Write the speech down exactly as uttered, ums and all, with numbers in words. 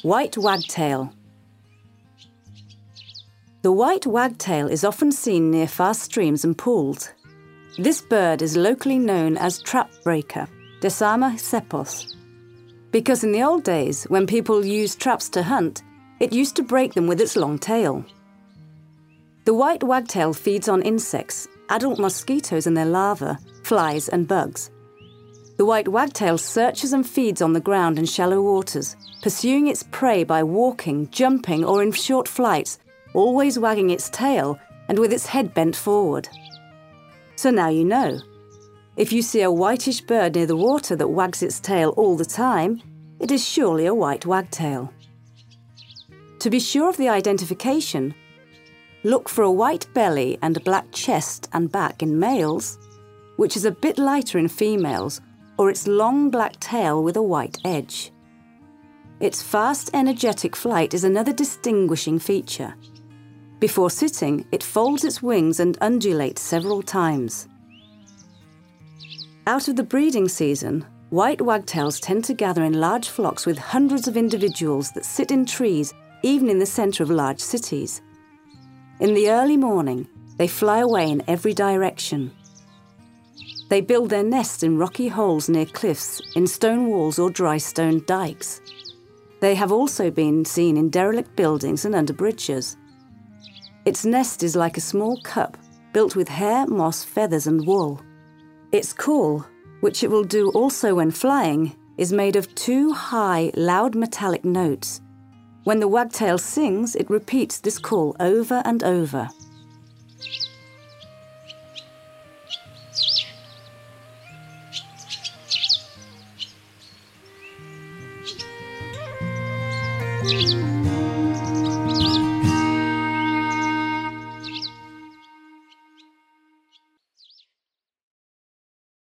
White wagtail. The white wagtail is often seen near fast streams and pools. This bird is locally known as trap breaker, Desama sepos, because in the old days, when people used traps to hunt, it used to break them with its long tail. The white wagtail feeds on insects, adult mosquitoes and their larvae, flies and bugs. The white wagtail searches and feeds on the ground in shallow waters, pursuing its prey by walking, jumping or in short flights, always wagging its tail and with its head bent forward. So now you know. If you see a whitish bird near the water that wags its tail all the time, it is surely a white wagtail. To be sure of the identification, look for a white belly and a black chest and back in males, which is a bit lighter in females, or its long black tail with a white edge. Its fast, energetic flight is another distinguishing feature. Before sitting, it folds its wings and undulates several times. Out of the breeding season, white wagtails tend to gather in large flocks with hundreds of individuals that sit in trees, even in the centre of large cities. In the early morning, they fly away in every direction. They build their nests in rocky holes near cliffs, in stone walls or dry stone dikes. They have also been seen in derelict buildings and under bridges. Its nest is like a small cup, built with hair, moss, feathers and wool. Its call, which it will do also when flying, is made of two high, loud metallic notes. When the wagtail sings, it repeats this call over and over. Thank you.